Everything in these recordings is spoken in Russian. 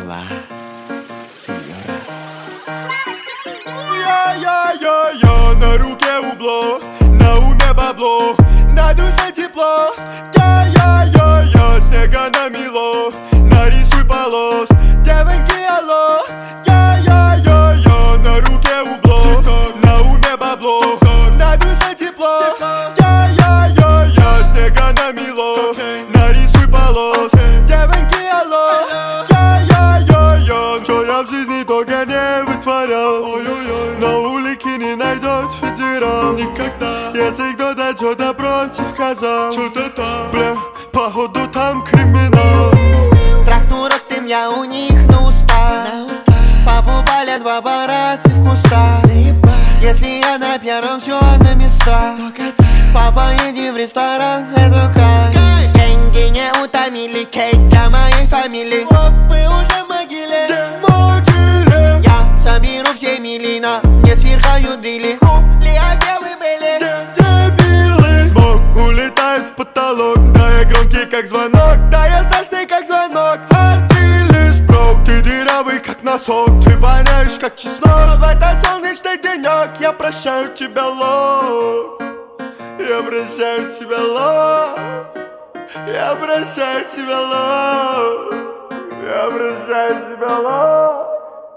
Olá, senhora. Я на руке убло, на уме бабло, на душе тепло. Я снега намело, нарисуй полос. Девоньки, алло. Я на руке убло, на уме бабло, на душе тепло. Я снега намело, нарисуй полос. Девоньки, алло. Что я в жизни только не вытворял. На улике не найдет федерал никогда. Если кто-то что-то против сказал, что-то там, бля, походу там криминал. Трахну рот ты меня у них на уста. Папу палят в аппарате в кустах. Если я на первом, все на местах. Папа, иди в ресторан, это кайф. Деньги не утомили, кейк для моей фамилии. Мы уже в могиле. Я соберу все милина, мне сверхают брили. Хули, а где вы были? Дебилы. Смог улетает в потолок. Да я громкий как звонок, да я страшный как звонок. А ты лишь брок, ты дырявый как носок. Ты воняешь как чеснок. В этот солнечный денек я прощаю тебя, лох. Я прощаю тебя, лох. Я прощаю тебя, лох. Я прощаю тебя, лох.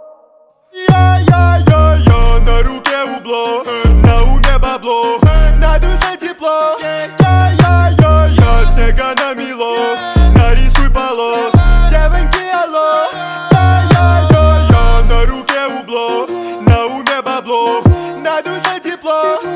Я на руке убло, на уме бабло, на душе тепло. Я снега намело, нарисуй полос. Девоньки, алло. Я на руке убло, на уме бабло, на душе тепло.